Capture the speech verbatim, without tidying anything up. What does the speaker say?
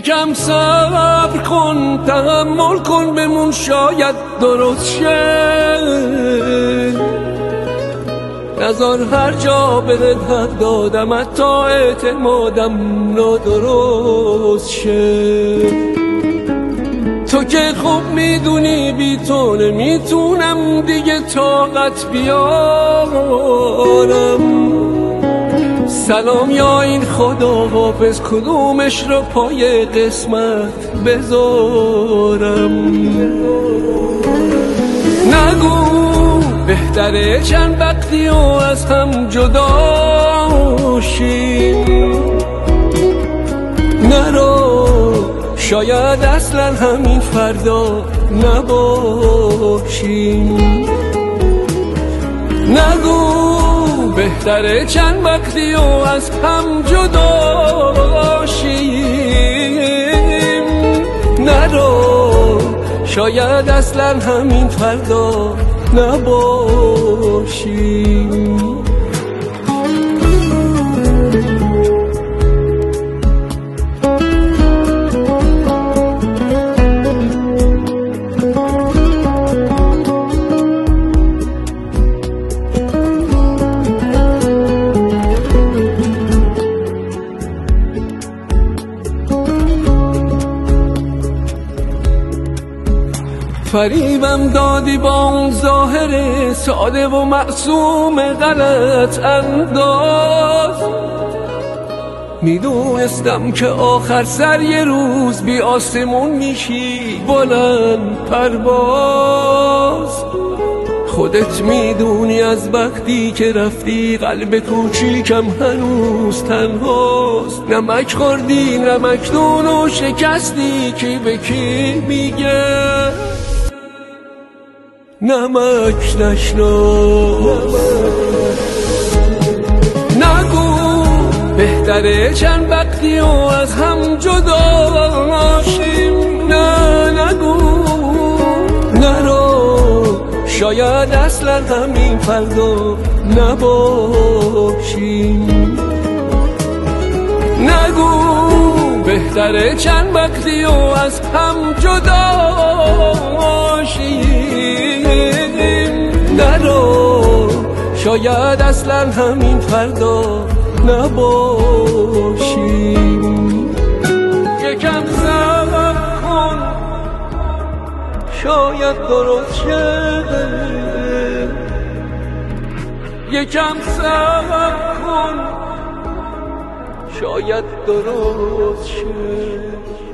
یکم صبر کن، تحمل کن، بمون شاید درست شه. نزار هر جا بهت حق دادم حتی اعتمادم نادرست شه. تو که خوب میدونی بی تو نمیتونم دیگه طاقت بیارم. سلام یا این خدا حافظ، کدومش رو پای قسمت بذارم. نگو بهتره چند وقتی و از هم جدا شیم. نرو شاید اصلا همین فردا نباشیم. نگو بهتره چند وقتی و از هم جدا شیم. نرو شاید اصلا همین فردا نباشیم. فریبم دادی با اون ظاهر ساده و معصوم غلط انداز. میدونستم که آخر سر یه روز بی آسمون میشی بلند پرواز. خودت میدونی از وقتی که رفتی قلب کوچیکم هنوز تنهاست. نمک خوردی نمکدون و شکستی، کی به کی میگه نمک نشناس. نگو بهتره چند وقتی و از هم جدا شیم. نه نگو نرو شاید اصلا همین فردا نباشیم. نگو بهتره چند وقتی و از هم جدا شیم. نرو شاید اصلا همین فردا نباشیم. یکم صبر کن شاید درست شه. یکم صبر کن شاید درست شه.